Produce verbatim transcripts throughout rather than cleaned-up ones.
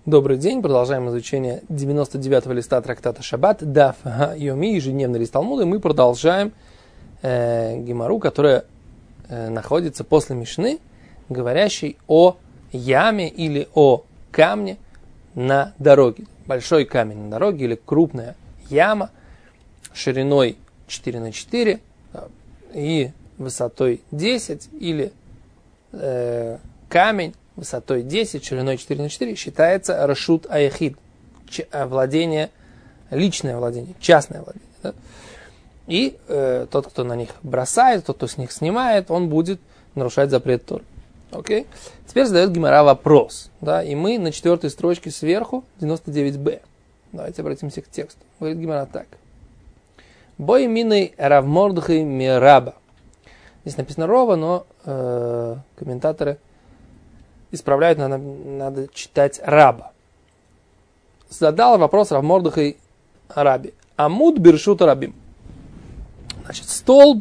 Добрый день, продолжаем изучение девяносто девятого листа трактата Шаббат, Даф Йоми, ежедневный лист Талмуда, и мы продолжаем э, Гемару, которая э, находится после Мишны, говорящей о яме или о камне на дороге. Большой камень на дороге или крупная яма шириной четыре на четыре и высотой десять, или э, камень высотой десять, шириной четыре на четыре, считается рашут аяхид, владение, личное владение, частное владение. Да? И э, тот, кто на них бросает, тот, кто с них снимает, он будет нарушать запрет Торы. Окей? Теперь задает Гемара вопрос. Да? И мы на четвертой строчке сверху, девяносто девять бэ. Давайте обратимся к тексту. Говорит Гемара так. Бой миной Рав Мордхай мираба. Здесь написано Рова, но э, комментаторы исправляют, надо, надо читать раба. Задал вопрос Рав Мордхай Раби. Амуд биршут рабим. Значит, столб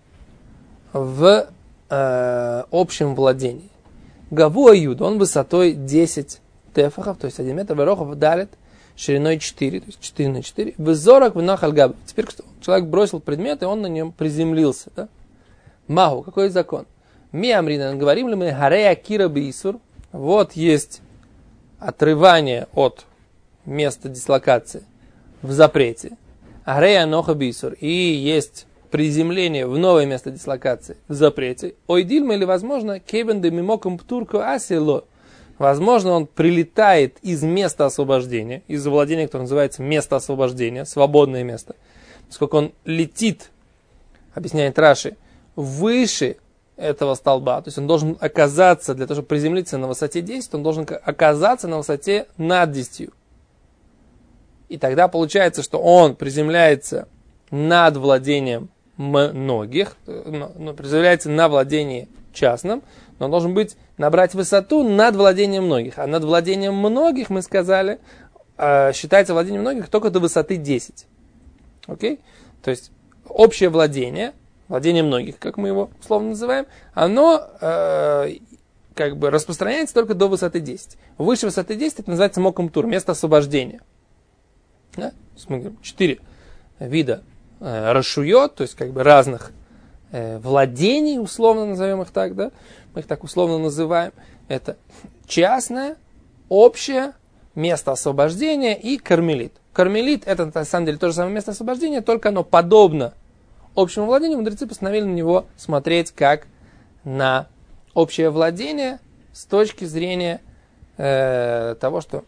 в э, общем владении. Гаву аюд, он высотой десять тефахов, то есть один метр, верохов далит, шириной четыре, то есть четыре на четыре. Вызорок винах альгаб. Теперь что? Человек бросил предмет, и он на нем приземлился. Да? Магу, какой закон? Ми амринан, говорим ли мы, харея кира бисур, вот есть отрывание от места дислокации в запрете, харея ноха бисур, и есть приземление в новое место дислокации в запрете, ойдильма или, возможно, кебен де мимоком птурку асило, возможно, он прилетает из места освобождения, из владения, которое называется место освобождения, свободное место, поскольку он летит, объясняет Раши, выше этого столба, то есть он должен оказаться, для того, чтобы приземлиться на высоте десять, он должен оказаться на высоте над десятью. И тогда получается, что он приземляется над владением многих, ну, приземляется на владении частном, но он должен быть, набрать высоту над владением многих. А над владением многих, мы сказали, считается владение многих только до высоты десять. Окей? То есть общее владение, владение многих, как мы его условно называем, оно э, как бы распространяется только до высоты десять. Выше высоты десять это называется моком тур, место освобождения. Да? Мы говорим, четыре вида э, расшует, то есть как бы разных э, владений, условно назовем их так, да? Мы их так условно называем. Это частное, общее, место освобождения и кармелит. Кармелит это на самом деле то же самое место освобождения, только оно подобно общему владению, мудрецы постановили на него смотреть как на общее владение с точки зрения э, того, что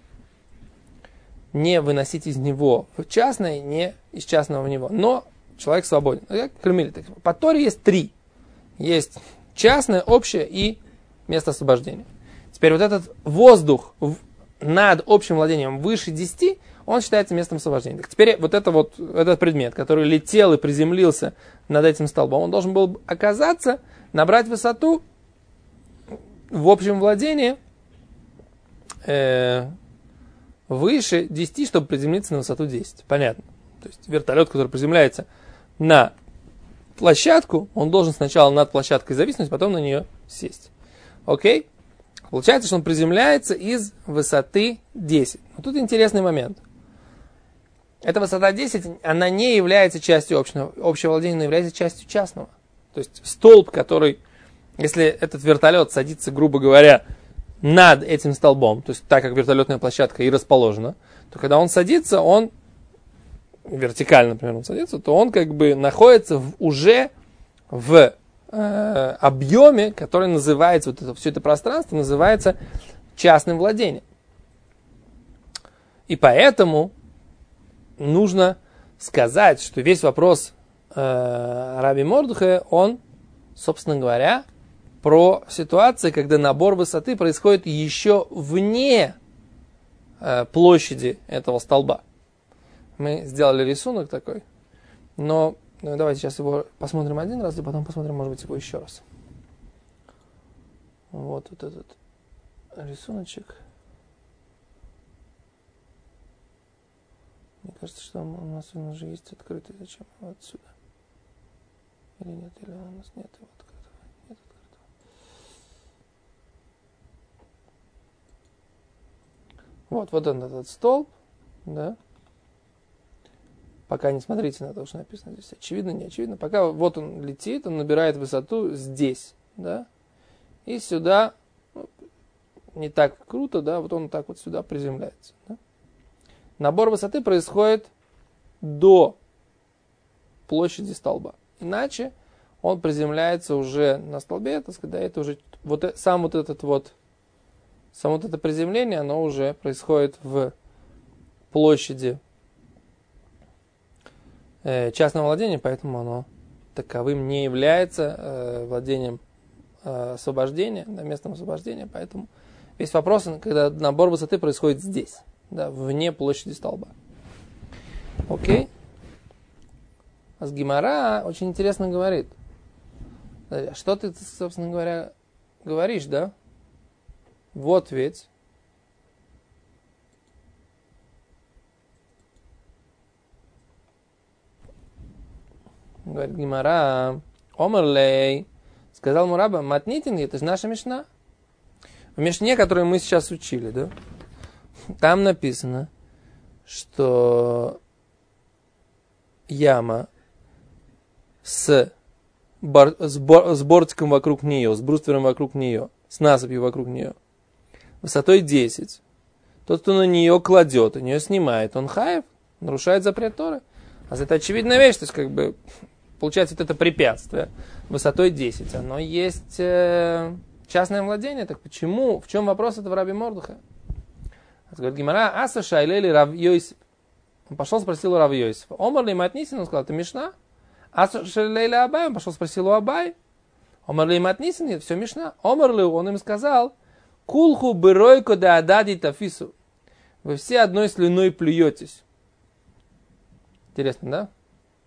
не выносить из него в частное, не из частного в него. Но человек свободен. По Торе есть три. Есть частное, общее и место освобождения. Теперь вот этот воздух над общим владением выше десяти, он считается местом освобождения. Так теперь вот, это вот этот предмет, который летел и приземлился над этим столбом, он должен был оказаться, набрать высоту в общем владении э, выше десяти, чтобы приземлиться на высоту десять. Понятно. То есть вертолет, который приземляется на площадку, он должен сначала над площадкой зависнуть, потом на нее сесть. Окей? Получается, что он приземляется из высоты десять. Но тут интересный момент. Эта высота десять, она не является частью общего, общего владения, но является частью частного. То есть столб, который, если этот вертолет садится, грубо говоря, над этим столбом, то есть так как вертолетная площадка и расположена, то когда он садится, он вертикально, например, он садится, то он как бы находится в, уже в э, объеме, который называется, вот это, все это пространство называется частным владением. И поэтому нужно сказать, что весь вопрос э, Раби Мордхая, он, собственно говоря, про ситуации, когда набор высоты происходит еще вне э, площади этого столба. Мы сделали рисунок такой, но ну, давайте сейчас его посмотрим один раз, и потом посмотрим, может быть, его еще раз. Вот, вот этот рисуночек. Мне кажется, что у нас он уже есть открытый. Зачем его отсюда? Или нет? Или у нас нет его открытого? Нет открытого. Вот, вот он, этот столб, да. Пока не смотрите на то, что написано здесь. Очевидно, не очевидно. Пока вот он летит, он набирает высоту здесь, да. И сюда, ну, не так круто, да, вот он так вот сюда приземляется. Да? Набор высоты происходит до площади столба. Иначе он приземляется уже на столбе, так сказать, да, это уже вот сам вот этот вот, само вот это приземление, оно уже происходит в площади э, частного владения, поэтому оно таковым не является э, владением э, освобождения, да, местом освобождения, поэтому весь вопрос, когда набор высоты происходит здесь, да, вне площади столба. Окей? А с Гемара очень интересно говорит. Что ты, собственно говоря, говоришь, да? Вот ведь. Говорит Гемара. Омерлей. Сказал Мураба, матнитинги, это же наша мишна. В мишне, которую мы сейчас учили, да? Там написано, что яма с, бар, с, бор, с бортиком вокруг нее, с бруствером вокруг нее, с насыпью вокруг нее, высотой десять. Тот, кто на нее кладет, у нее снимает, он хаев, нарушает запрет Торы. А это очевидная вещь, то есть как бы получается вот это препятствие высотой десять. Оно есть э, частное владение, так почему? В чем вопрос этого Раби Мордухая? Говорит Гемара, аса шайлели Рав Йосиф. Он пошел спросил у Рав Йосифа. Омар ли матнисин, он сказал, это мишна. Аса шайлели Абай, он пошел спросил у Абай. Омар ли матнисин, это все мишна. Омар ли, он им сказал, кулху быройко да адади тафису. Вы все одной слюной плюетесь. Интересно, да?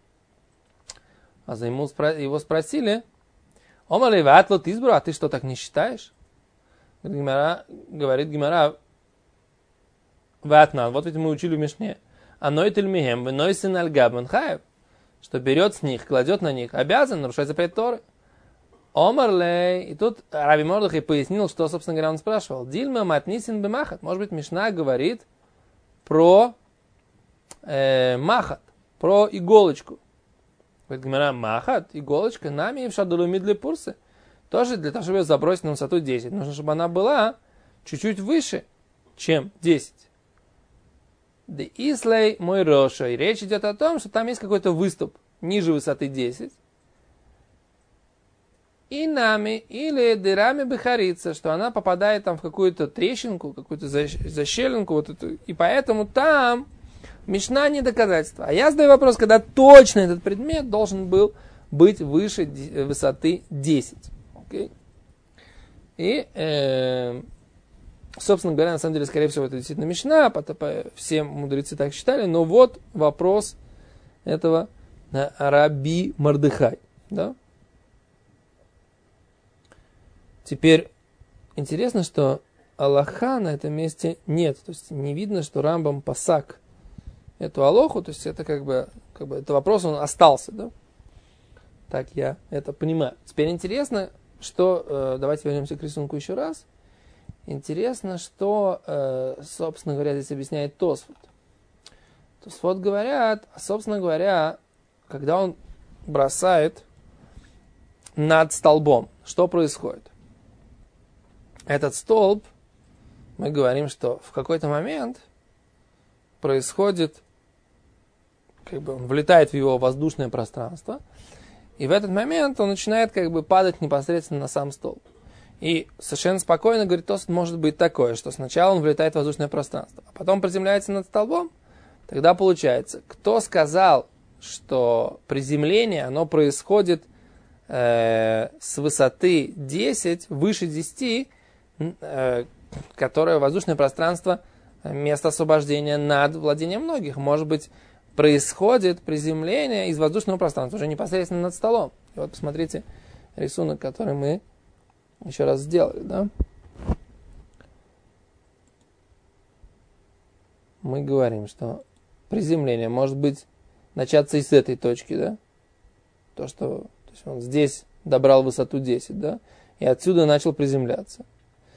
А за ему его спросили, Омар ли ватлот избру, а ты что, так не считаешь? Говорит Гемара, ватнан, вот ведь мы учили в Мишне. Аной тельмихем, веной сын аль-габан хаев, что берет с них, кладет на них, обязан нарушать запрет Торы. Омарлей, и тут Раби Мордухай пояснил, что, собственно говоря, он спрашивал. Дильма матнисин бемахат. Может быть, Мишна говорит про э, махат, про иголочку. Говорит Гемара, махат, иголочка, нами и в шадулуми для пурсы. Тоже для того, чтобы ее забросить на высоту десять. Нужно, чтобы она была чуть-чуть выше, чем десять. Да ислей мой роша. И речь идет о том, что там есть какой-то выступ ниже высоты десять. И нами, или дырами бихарица, что она попадает там в какую-то трещинку, какую-то защелинку, вот эту, и поэтому там мишна не доказательство. А я задаю вопрос, когда точно этот предмет должен был быть выше высоты десять. Okay? И, э, собственно говоря, на самом деле, скорее всего, это действительно мишна, все мудрецы так считали, но вот вопрос этого да, Раби Мордехай. Да? Теперь интересно, что Аллаха на этом месте нет. То есть не видно, что Рамбам пасак эту алоху. То есть это как бы, как бы это вопрос, он остался. Да? Так я это понимаю. Теперь интересно, что... Э, давайте вернемся к рисунку еще раз. Интересно, что, э, собственно говоря, здесь объясняет Тосфот. Тосфот говорят, собственно говоря, когда он бросает над столбом, что происходит? Этот столб, мы говорим, что в какой-то момент происходит, как бы он влетает в его воздушное пространство, и в этот момент он начинает как бы падать непосредственно на сам столб. И совершенно спокойно, говорит, то может быть такое, что сначала он влетает в воздушное пространство, а потом приземляется над столбом, тогда получается, кто сказал, что приземление, оно происходит э, с высоты десять, выше десяти, которое воздушное пространство, место освобождения над владением многих. Может быть, происходит приземление из воздушного пространства, уже непосредственно над столом. И вот посмотрите рисунок, который мы еще раз сделали. Да? Мы говорим, что приземление может быть начаться и с этой точки, да? То, что то есть он здесь добрал высоту десять, да? И отсюда начал приземляться.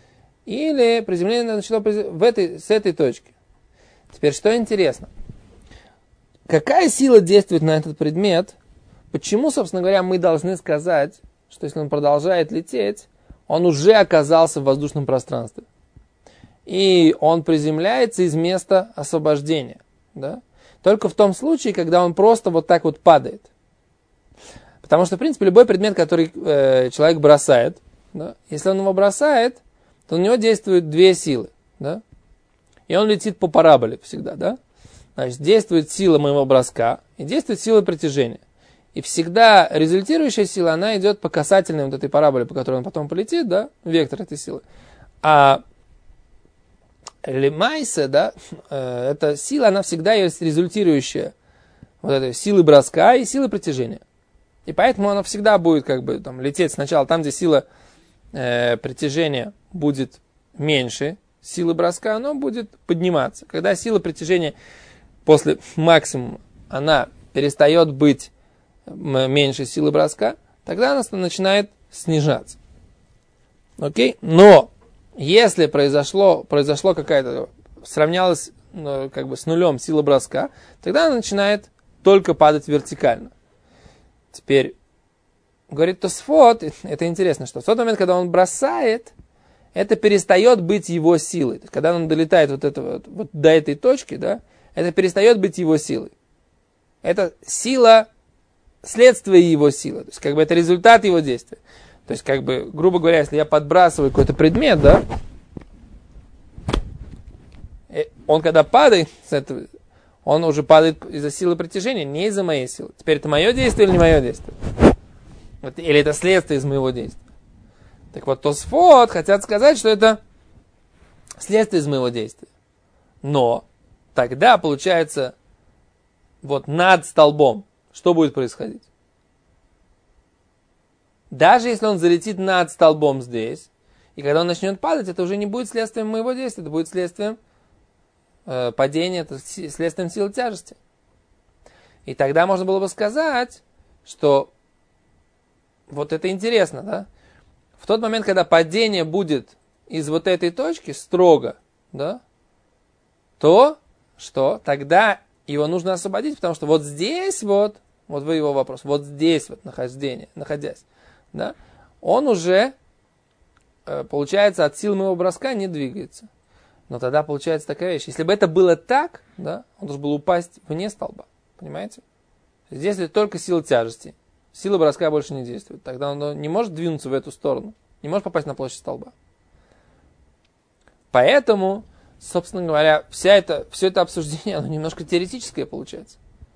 или приземление начало в этой, с этой точки. Теперь, что интересно. Какая сила действует на этот предмет? Почему, собственно говоря, мы должны сказать, что если он продолжает лететь, он уже оказался в воздушном пространстве. И он приземляется из места освобождения. Да? Только в том случае, когда он просто вот так вот падает. Потому что, в принципе, любой предмет, который э, человек бросает, да, если он его бросает, то на него действуют две силы. Да? И он летит по параболе всегда. Да? Значит, действует сила моего броска и действует сила притяжения. И всегда результирующая сила, она идет по касательной вот этой параболе, по которой он потом полетит, да, вектор этой силы. А лемайсе, да, э, эта сила, она всегда есть результирующая вот этой силы броска и силы притяжения. И поэтому она всегда будет как бы там лететь сначала там, где сила э, притяжения будет меньше силы броска, она будет подниматься. Когда сила притяжения после максимума, она перестает быть меньше силы броска, тогда она начинает снижаться. Окей? Но если произошло, произошло какая-то, сравнялась ну, как бы с нулем сила броска, тогда она начинает только падать вертикально. Теперь, говорит Тосфот, это интересно, что в тот момент, когда он бросает, это перестает быть его силой. То есть, когда он долетает вот, это, вот, вот до этой точки, да, это перестает быть его силой. Это сила следствие его силы. То есть, как бы это результат его действия. То есть, как бы, грубо говоря, если я подбрасываю какой-то предмет, да, он когда падает с этого, он уже падает из-за силы притяжения, не из-за моей силы. Теперь это мое действие или не мое действие? Вот, или это следствие из моего действия? Так вот, Тосфот хотят сказать, что это следствие из моего действия. Но тогда, получается, вот над столбом, что будет происходить? Даже если он залетит над столбом здесь, и когда он начнет падать, это уже не будет следствием моего действия, это будет следствием э, падения, это следствием силы тяжести. И тогда можно было бы сказать, что вот это интересно, да? В тот момент, когда падение будет из вот этой точки строго, да, то что? Тогда его нужно освободить, потому что вот здесь вот, вот вы его вопрос, вот здесь вот нахождение, находясь, да, он уже, э, получается, от сил моего броска не двигается. Но тогда получается такая вещь. Если бы это было так, да, он должен был упасть вне столба, понимаете? Здесь только сила тяжести, сила броска больше не действует. Тогда он не может двинуться в эту сторону, не может попасть на площадь столба. Поэтому, собственно говоря, вся это, все это обсуждение, оно немножко теоретическое получается.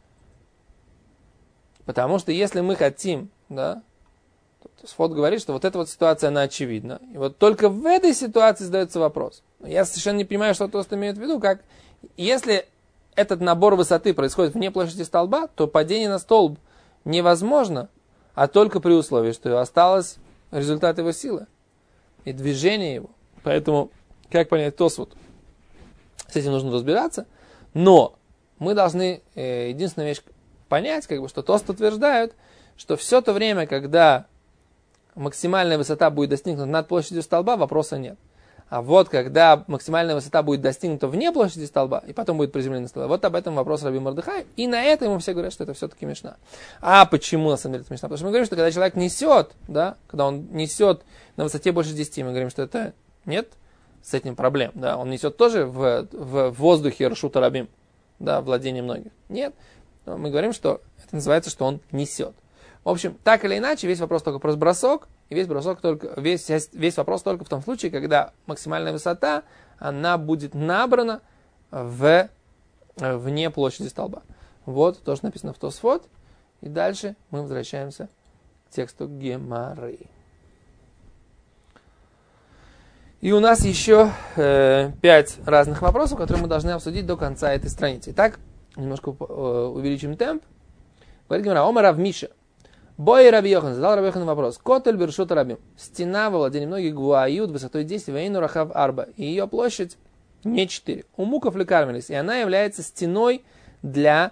Потому что если мы хотим, да, Тосфот говорит, что вот эта вот ситуация, она очевидна. И вот только в этой ситуации задается вопрос. Я совершенно не понимаю, что Тосфот имеет в виду, как если этот набор высоты происходит вне площади столба, то падение на столб невозможно, а только при условии, что осталось результат его силы и движение его. Поэтому, как понять Тосфот? С этим нужно разбираться. Но мы должны э, единственную вещь понять, как бы, что Тосфот утверждают, что все то время, когда максимальная высота будет достигнута над площадью столба, вопроса нет. А вот когда максимальная высота будет достигнута вне площади столба, и потом будет приземление на столбе, вот об этом вопрос Раби Мордехай. И на это ему все говорят, что это все-таки мишна. А почему на самом деле это мишна? Потому что мы говорим, что когда человек несет, да, когда он несет на высоте больше десяти, мы говорим, что это нет с этим проблем. Да? Он несет тоже в, в воздухе ршута рабим, да, владение многих. Нет. Но мы говорим, что это называется, что он несет. В общем, так или иначе, весь вопрос только про бросок, и весь, бросок только, весь, весь вопрос только в том случае, когда максимальная высота, она будет набрана в, вне площади столба. Вот то, что написано в Тосфот. И дальше мы возвращаемся к тексту Гемары. И у нас еще э, пять разных вопросов, которые мы должны обсудить до конца этой страницы. Итак, немножко э, увеличим темп. Говорит Гемара, Омар Рав Миша. Бой Раби Йохан, задал Раби Йохан вопрос. Котель бершут рабим. Стена во владении многих гуают высотой десять, вейну рахав арба. И ее площадь не четыре. У муков лекармелис. И она является стеной для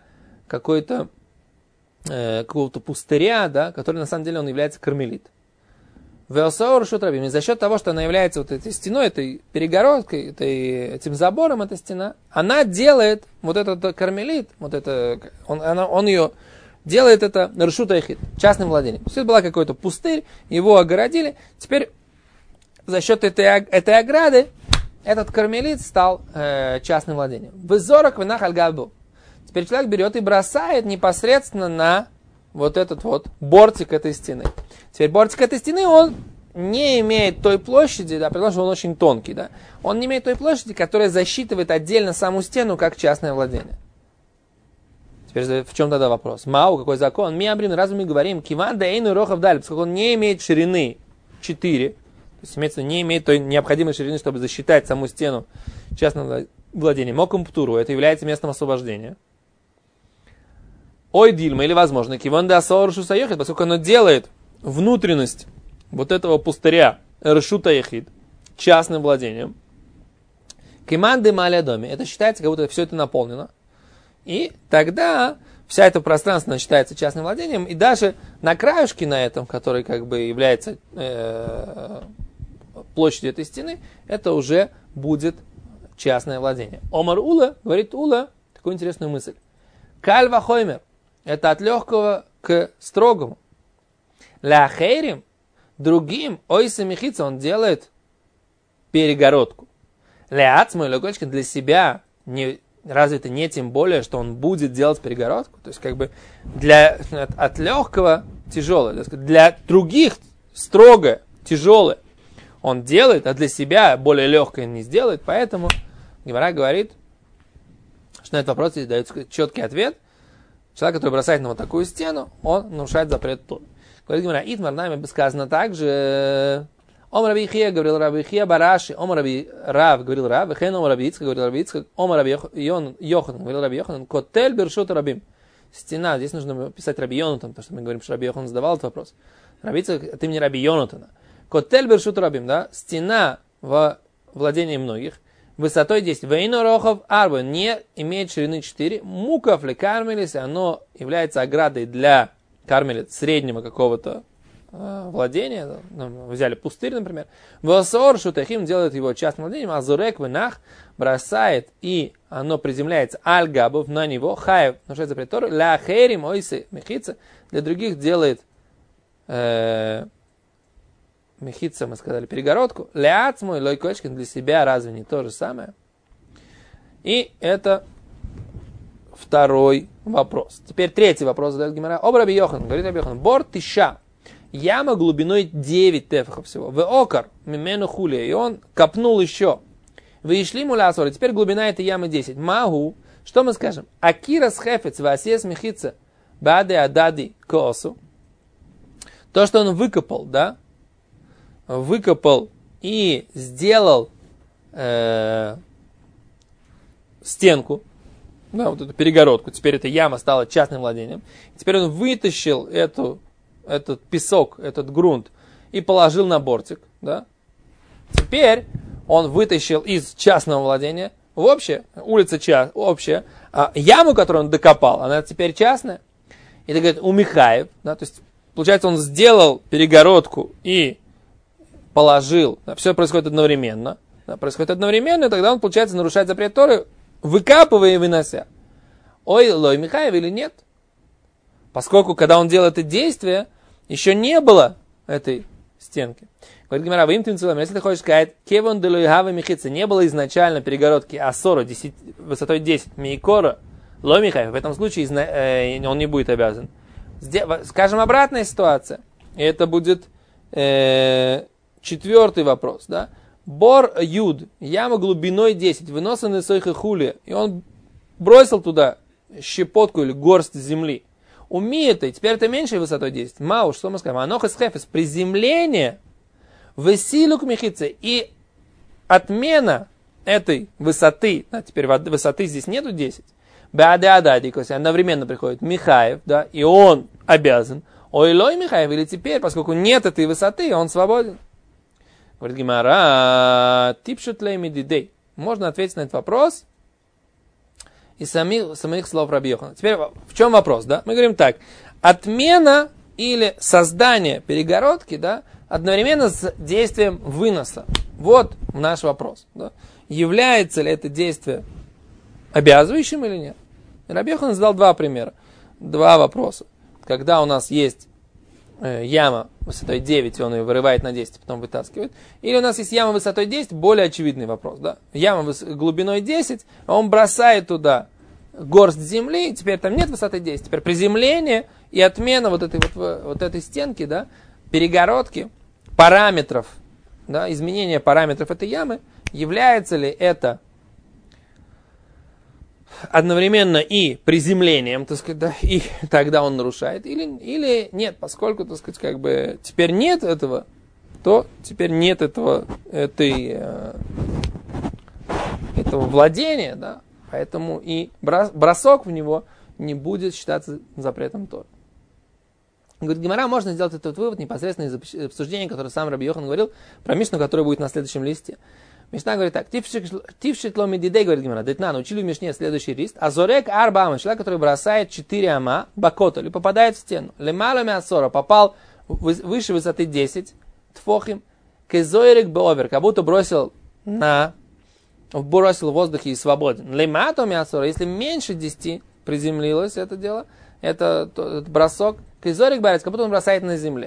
какой-то, э, какого-то пустыря, да, который на самом деле он является кармелит. Веосоор шутрабим. И за счет того, что она является вот этой стеной, этой перегородкой, этой, этим забором, эта стена, она делает вот этот кармелит, вот это, он, она, он ее делает это ршута яхид, частным владением. Все это была какой-то пустырь, его огородили. Теперь за счет этой, этой ограды этот кармелит стал э, частным владением. Вызорок вынах аль-габу. Теперь человек берет и бросает непосредственно на вот этот вот бортик этой стены. Теперь бортик этой стены, он не имеет той площади, да, потому что он очень тонкий, да, он не имеет той площади, которая засчитывает отдельно саму стену как частное владение. Теперь в чем тогда вопрос? Мау, какой закон? Миабрим, разве мы говорим, киван да эйну рохав даль, поскольку он не имеет ширины четыре, то есть, имеется, не имеет той необходимой ширины, чтобы засчитать саму стену частного владения. Мокум птуру, это является местом освобождения. Ой, дильма, или возможно, киван да асор шуса яхид, поскольку оно делает внутренность вот этого пустыря ршута яхид частным владением. Киман де маля доме, это считается, как будто все это наполнено. И тогда вся это пространство считается частным владением, и даже на краюшке на этом, который как бы является э, площадью этой стены, это уже будет частное владение. Омар Ула, говорит Ула, такую интересную мысль. Кальва хоймер, это от легкого к строгому. Ля хейрим, другим, ойса михица, он делает перегородку. Ля ацмой легочкин, для себя, не, разве это не тем более, что он будет делать перегородку? То есть как бы для, от, от легкого тяжелое, для других строго тяжелое он делает, а для себя более легкое не сделает. Поэтому Гемара говорит, что на этот вопрос здесь дается четкий ответ. Человек, который бросает на вот такую стену, он нарушает запрет Торы. Говорит Гемара, Итмар нами сказано также, Ом Раби Ихия говорил Раби Ихия Бараши, Ом Раби Рав говорил Рав, Вехен Ом Раби Ицхак говорил Раби Ицхак, Ом Раби Йохан говорил Раби Йохан, Котель Бершут Рабим. Стена, здесь нужно писать Раби Йонатан, потому что мы говорим, что Раби Йохан задавал этот вопрос. Раби Ицхак от имени Раби Йонатана. Котель Бершут Рабим, да, стена во владении многих, высотой десять. Вейно Рохов Арба не имеет ширины четыре. Мукав ли Кармелис, оно является оградой для Кармелит среднего какого-то э, владения. Ну, взяли пустырь, например. Восор Шутахим делает его частным владением. Азурек Венах бросает, и оно приземляется аль-габов на него. Хаев, нарушает запрет Торы. Ля херим ойсы мехица. Для других делает э, мехица, мы сказали, перегородку. Ляц мой лойкочкин, для себя разве не то же самое? И это второй вопрос. Теперь третий вопрос задает Гемара. Об Раби Йохан, говорит Раби Йохан, бор тыша, яма глубиной девять тефахов всего. В окар, мимену хулия, и он копнул еще. Вы шли муля асори, теперь глубина этой ямы десять. Магу, что мы скажем? Акира схефец, васес мехица, баде адади коосу. То, что он выкопал, да, выкопал и сделал э, стенку, да, вот эту перегородку. Теперь эта яма стала частным владением. Теперь он вытащил эту, этот песок, этот грунт и положил на бортик. Да. Теперь он вытащил из частного владения в общее, улица ча, общая, а яму, которую он докопал, она теперь частная. И это говорит, у Михаев, да, то есть, получается, он сделал перегородку и положил, да, все происходит одновременно, да, происходит одновременно, и тогда он, получается, нарушает запрет Торы, выкапывая и вынося. Ой, лой Михаев или нет? Поскольку, когда он делал это действие, еще не было этой стенки. Говорит Гемара, вы им тем целым, если ты хочешь сказать, кевон делуйхава михица, не было изначально перегородки асора высотой десять, мейкора, лой Михаев, в этом случае э, он не будет обязан. Скажем, обратная ситуация, и это будет э, четвертый вопрос, да? Бор юд, яма глубиной десять, выносанный сойха хули, и он бросил туда щепотку или горсть земли. Умеет это, теперь это меньшей высотой десять. Мау, что мы скажем? Анохас хефес, приземление, весилук мехице, и отмена этой высоты, да, теперь высоты здесь нету десять, беаде-адади, то есть одновременно приходит Михаев, да, и он обязан, ой-лой Михаев, или теперь, поскольку нет этой высоты, он свободен. Говорит Гемара, типшут лейми дидей. Можно ответить на этот вопрос из самих, самих слов Раби Йохана. Теперь в чем вопрос, да? Мы говорим так. Отмена или создание перегородки, да, одновременно с действием выноса. Вот наш вопрос. Да? Является ли это действие обязывающим или нет? Раби Йохан задал два примера, два вопроса. Когда у нас есть э, яма высотой девять, он ее вырывает на десять, потом вытаскивает. Или у нас есть яма высотой десять, более очевидный вопрос. Да? Яма выс- глубиной десять, а он бросает туда горсть земли, теперь там нет высоты десять, теперь приземление и отмена вот этой, вот, вот этой стенки, да, перегородки, параметров, да, изменение параметров этой ямы, является ли это одновременно и приземлением, так сказать, да, и тогда он нарушает, или, или нет, поскольку, так сказать, как бы теперь нет этого, то теперь нет этого, этой, этого владения, да, поэтому и бросок в него не будет считаться запретом Торы. Говорит, Гемара, можно сделать этот вывод непосредственно из обсуждения, которое сам Раби Йохан говорил про Мишну, которая будет на следующем листе. Мишна говорит так, тившит ло медидей, говорит Гемара, детна, научили в Мишне следующий лист, а зорек арба ама, человек, который бросает четыре ама, бакота, или попадает в стену, лемалами асора, попал выше высоты десять, тфохим, кезойрек беовер, как будто бросил на, бросил в воздухе и свободен. Лематоми асора, если меньше десяти приземлилось это дело, это, это бросок, кезойрек барец, как будто он бросает на земле.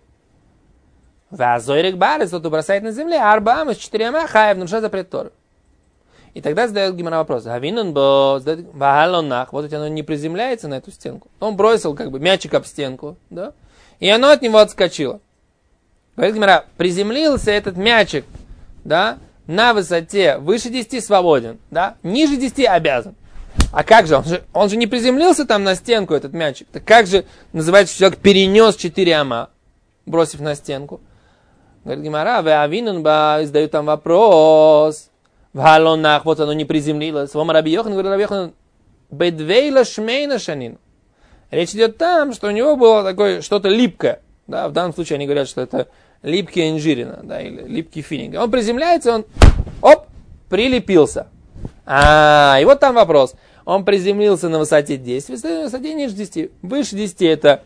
Вазойрик барец, тот, кто бросает на земле, арба ама с четырьмя хаев, нарушает запрет Торы. И тогда задает Гемара вопрос. Гавинон бо, вагалонах, вот у тебя оно не приземляется на эту стенку. Он бросил как бы мячик об стенку, да, и оно от него отскочило. Говорит Гемара, приземлился этот мячик, да, на высоте выше десяти свободен, да, ниже десяти обязан. А как же? Он же, он же не приземлился там на стенку, этот мячик. Так как же называется, что человек перенес четыре ама, бросив на стенку? Говорит Гемара, веавинун ба, издают там вопрос. В галонах, вот оно не приземлилось. Вома Раби Йохан, говорит Раби Йохан, бедвейла шмейна шанин. Речь идет там, что у него было такое что-то липкое. Да, в данном случае они говорят, что это липкий инжирина, да, или липкий финик. Он приземляется, он, оп, прилепился. А, и вот там вопрос. Он приземлился на высоте десять, на высоте ниже десяти. Выше десяти это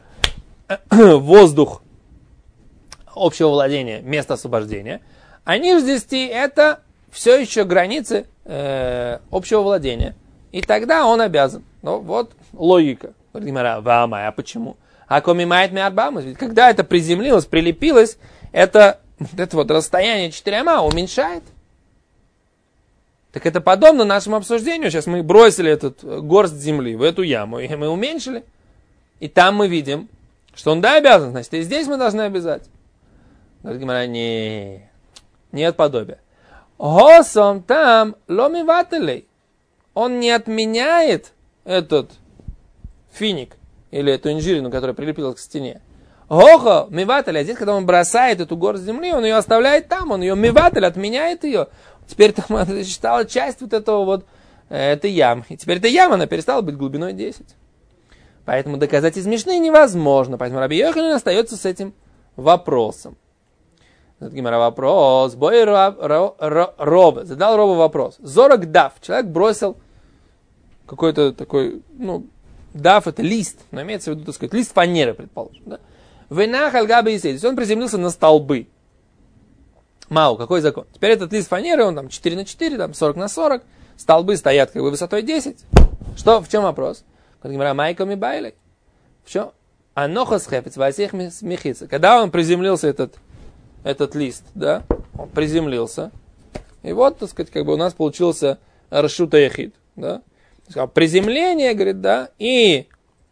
воздух общего владения, место освобождения. А ниже десяти это все еще границы э, общего владения. И тогда он обязан. Ну, вот логика. А почему? А комимает миарбамус. Ведь когда это приземлилось, прилепилось, это, это вот расстояние четырьмя уменьшает. Так это подобно нашему обсуждению. Сейчас мы бросили этот горсть земли в эту яму, и мы уменьшили. И там мы видим, что он да обязан, значит, и здесь мы должны обязать. Говорит Гемара, не, нет подобия. Госом там ломивателей. Он не отменяет этот финик или эту инжирину, которая прилепилась к стене. Гохо миватель. А здесь, когда он бросает эту горсть земли, он ее оставляет там, он ее миватель, отменяет ее. Теперь там она стала часть вот этого вот этой ямы. И теперь эта яма, она перестала быть глубиной десять. Поэтому доказать из Мишны невозможно. Поэтому Раби Йохан остается с этим вопросом. Гемара вопрос. Бой Ров. Задал Рову вопрос. Зорок дав. Человек бросил какой-то такой, ну, дав это лист. Но имеется в виду, так сказать, лист фанеры, предположим. Да? Венах альгабы и седис. Он приземлился на столбы. Мау, какой закон? Теперь этот лист фанеры, он там четыре на четыре, там сорок на сорок. Столбы стоят как бы высотой десять. Что, в чем вопрос? Гемара майками байлей. В чем? Анохас хефец вайсех михица. Когда он приземлился, этот этот лист, да, он приземлился. И вот, так сказать, как бы у нас получился рашута яхид, да. Приземление, говорит, да, и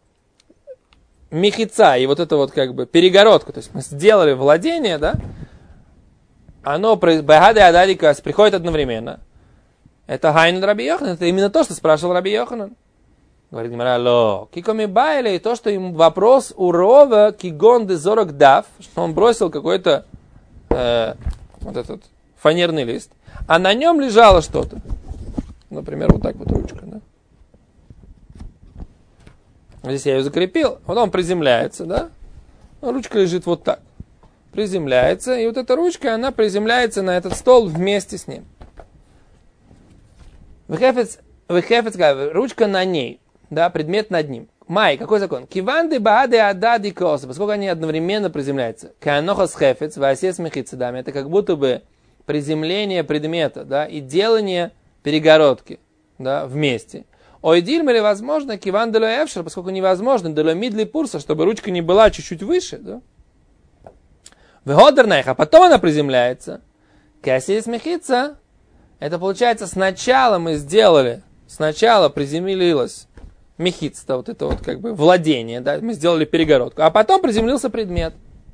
михица, и вот это вот как бы перегородка, то есть мы сделали владение, да, оно багады ададикас приходит одновременно. Это гайн Раби Йоханан, это именно то, что спрашивал Раби Йоханан. Говорит Гемара, ло, кикоми байли, то, что ему вопрос у Рова кигон де зорок дав, что он бросил какой-то Э, вот этот фанерный лист, а на нем лежало что-то. Например, вот так вот ручка, да? Здесь я ее закрепил, вот он приземляется, да? Ручка лежит вот так. Приземляется, и вот эта ручка, она приземляется на этот стол вместе с ним. Ручка на ней, да, предмет над ним. Май, какой закон? Киванды баады адади коса, поскольку они одновременно приземляются. Канохас хефец, васес мехицедами. Это как будто бы приземление предмета, да, и делание перегородки, да, вместе. Ойдильм или возможно, киван дело эвшер, поскольку невозможно, дело мидли пурса, чтобы ручка не была чуть-чуть выше, да. Вегодернайх, а потом она приземляется. Касис мехица, это получается сначала мы сделали, сначала приземлилась мехица, вот это вот как бы владение, да, мы сделали перегородку, а потом приземлился предмет.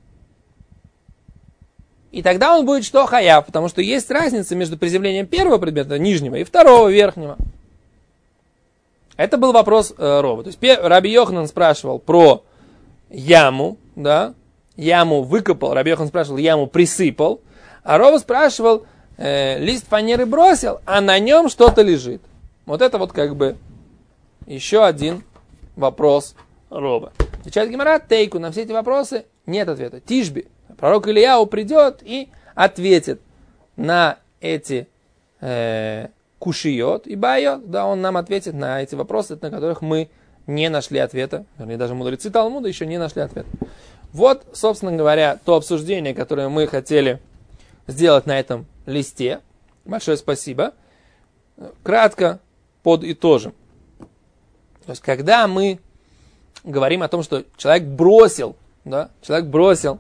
И тогда он будет что хаяв, потому что есть разница между приземлением первого предмета, нижнего, и второго, верхнего. Это был вопрос э, Рова. То есть Раби Йоханан спрашивал про яму, да, яму выкопал, Раби Йоханан спрашивал, яму присыпал, а Рова спрашивал, э, лист фанеры бросил, а на нем что-то лежит. Вот это вот как бы еще один вопрос Рова. Отвечает Гемара, тейку, на все эти вопросы нет ответа. Тишби, пророк Ильяу придет и ответит на эти э, кушиот и байот, да, он нам ответит на эти вопросы, на которых мы не нашли ответа, вернее, даже мудрецы Талмуда еще не нашли ответа. Вот, собственно говоря, то обсуждение, которое мы хотели сделать на этом листе. Большое спасибо. Кратко подытожим. То есть, когда мы говорим о том, что человек бросил, да, человек бросил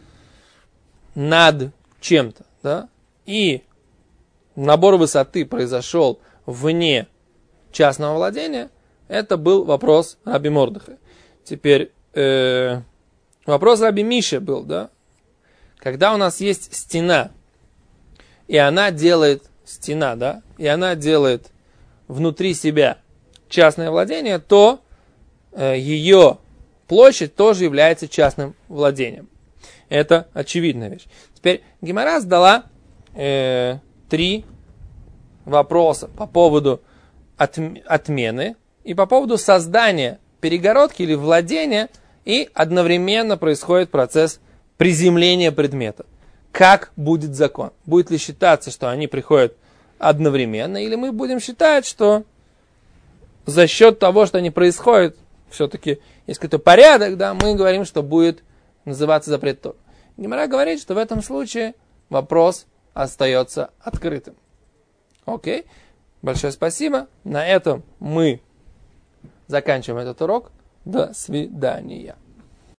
над чем-то, да, и набор высоты произошел вне частного владения, это был вопрос Раби Мордехая. Теперь э, вопрос Раби Миши был, да, когда у нас есть стена, и она делает, стена, да, и она делает внутри себя частное владение, то э, ее площадь тоже является частным владением. Это очевидная вещь. Теперь Гемара задала э, три вопроса по поводу отмены и по поводу создания перегородки или владения, и одновременно происходит процесс приземления предмета. Как будет закон? Будет ли считаться, что они приходят одновременно, или мы будем считать, что за счет того, что они происходят, все-таки есть какой-то порядок, да, мы говорим, что будет называться запрет Торы. Гемара говорит, что в этом случае вопрос остается открытым. Окей, большое спасибо. На этом мы заканчиваем этот урок. До свидания.